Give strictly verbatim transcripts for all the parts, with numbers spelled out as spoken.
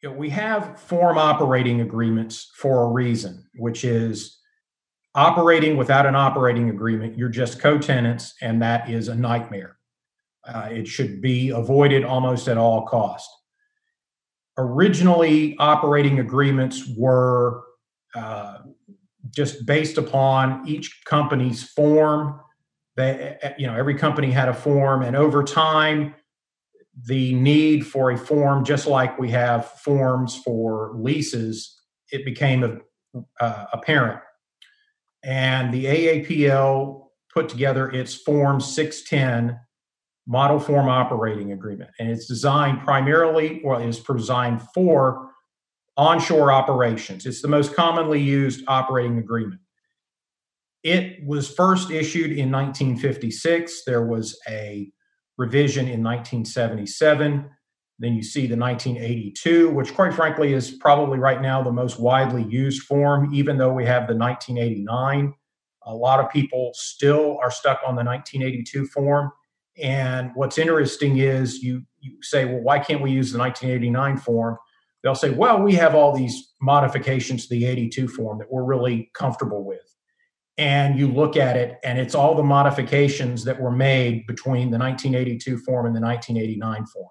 you know, we have form operating agreements for a reason, which is operating without an operating agreement, you're just co-tenants, and that is a nightmare. Uh, it should be avoided almost at all cost. Originally, operating agreements were uh, just based upon each company's form. They, you know, every company had a form, and over time, the need for a form, just like we have forms for leases, it became uh, apparent. And the A A P L put together its Form six ten Model Form Operating Agreement. And it's designed primarily, or is designed for onshore operations. It's the most commonly used operating agreement. It was first issued in nineteen fifty-six. There was a revision in nineteen seventy-seven. Then you see the nineteen eighty-two, which quite frankly is probably right now the most widely used form, even though we have the nineteen eighty-nine. A lot of people still are stuck on the nineteen eighty-two form. And what's interesting is you, you say, well, why can't we use the nineteen eighty-nine form? They'll say, well, we have all these modifications to the eighty-two form that we're really comfortable with. And you look at it, and it's all the modifications that were made between the nineteen eighty-two form and the nineteen eighty-nine form.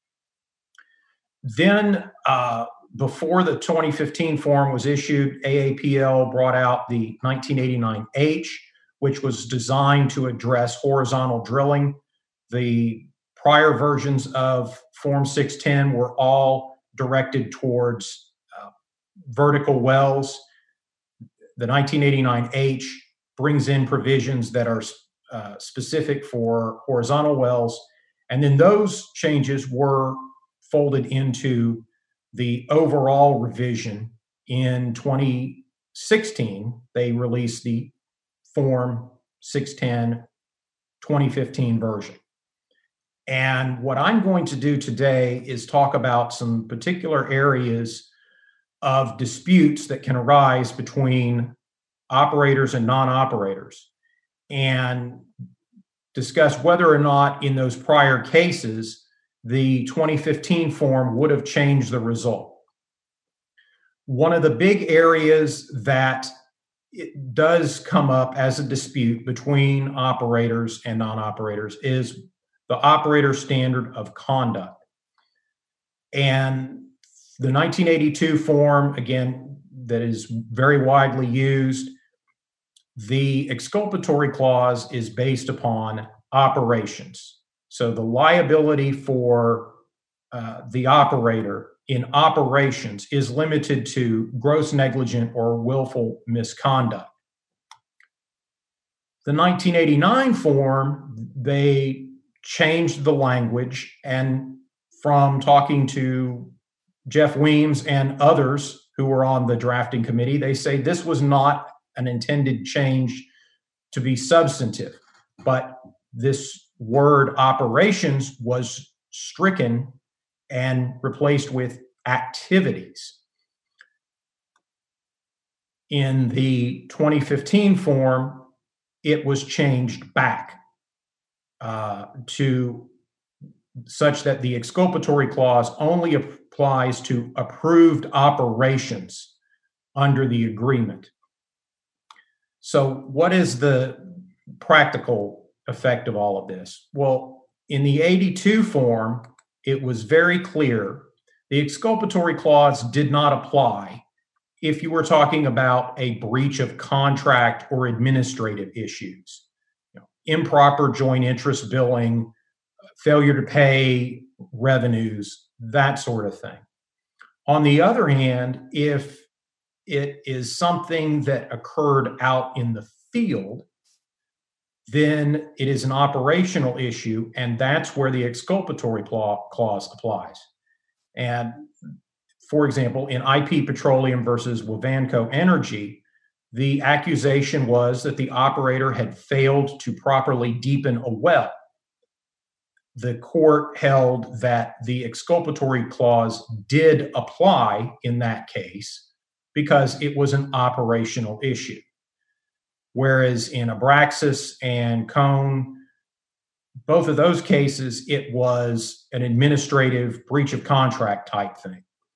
Then, uh, before the twenty fifteen form was issued, A A P L brought out the nineteen eighty-nine H, which was designed to address horizontal drilling. The prior versions of Form six ten were all directed towards uh, vertical wells. The nineteen eighty-nine H brings in provisions that are uh, specific for horizontal wells. And then those changes were folded into the overall revision. In twenty sixteen, they released the Form six ten twenty fifteen version. And what I'm going to do today is talk about some particular areas of disputes that can arise between operators and non-operators, and discuss whether or not in those prior cases the twenty fifteen form would have changed the result. One of the big areas that it does come up as a dispute between operators and non-operators is the operator standard of conduct. And the nineteen eighty-two form, again, that is very widely used, the exculpatory clause is based upon operations. So the liability for uh, the operator in operations is limited to gross negligent or willful misconduct. The nineteen eighty-nine form, they changed the language, and from talking to Jeff Weems and others who were on the drafting committee, they say this was not an intended change to be substantive, but this word operations was stricken and replaced with activities. In the twenty fifteen form, it was changed back uh, to such that the exculpatory clause only applies to approved operations under the agreement. So what is the practical effect of all of this? Well, in the eighty-two form, it was very clear the exculpatory clause did not apply if you were talking about a breach of contract or administrative issues, you know, improper joint interest billing, failure to pay revenues, that sort of thing. On the other hand, if it is something that occurred out in the field, then it is an operational issue, and that's where the exculpatory clause applies. And for example, in I P Petroleum versus Wavanco Energy, the accusation was that the operator had failed to properly deepen a well. The court held that the exculpatory clause did apply in that case because it was an operational issue. Whereas in Abraxas and Cone, both of those cases, it was an administrative breach of contract type thing.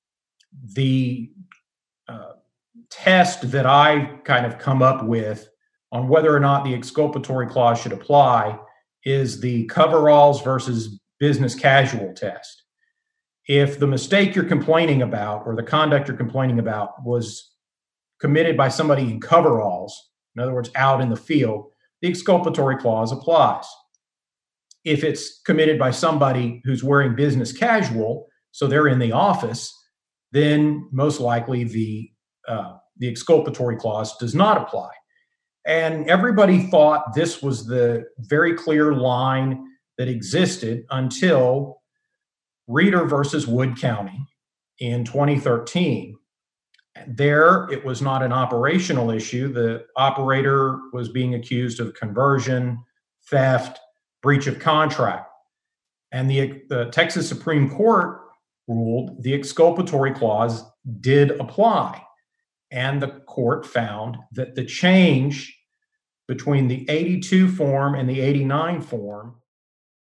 the uh, test that I kind of come up with on whether or not the exculpatory clause should apply is the coveralls versus business casual test. If the mistake you're complaining about or the conduct you're complaining about was committed by somebody in coveralls, in other words, out in the field, the exculpatory clause applies. If it's committed by somebody who's wearing business casual, so they're in the office, then most likely the uh, the exculpatory clause does not apply. And everybody thought this was the very clear line that existed until Reeder versus Wood County in twenty thirteen. There, it was not an operational issue. The operator was being accused of conversion, theft, breach of contract. And the, the Texas Supreme Court ruled the exculpatory clause did apply. And the court found that the change between the eighty-two form and the eighty-nine form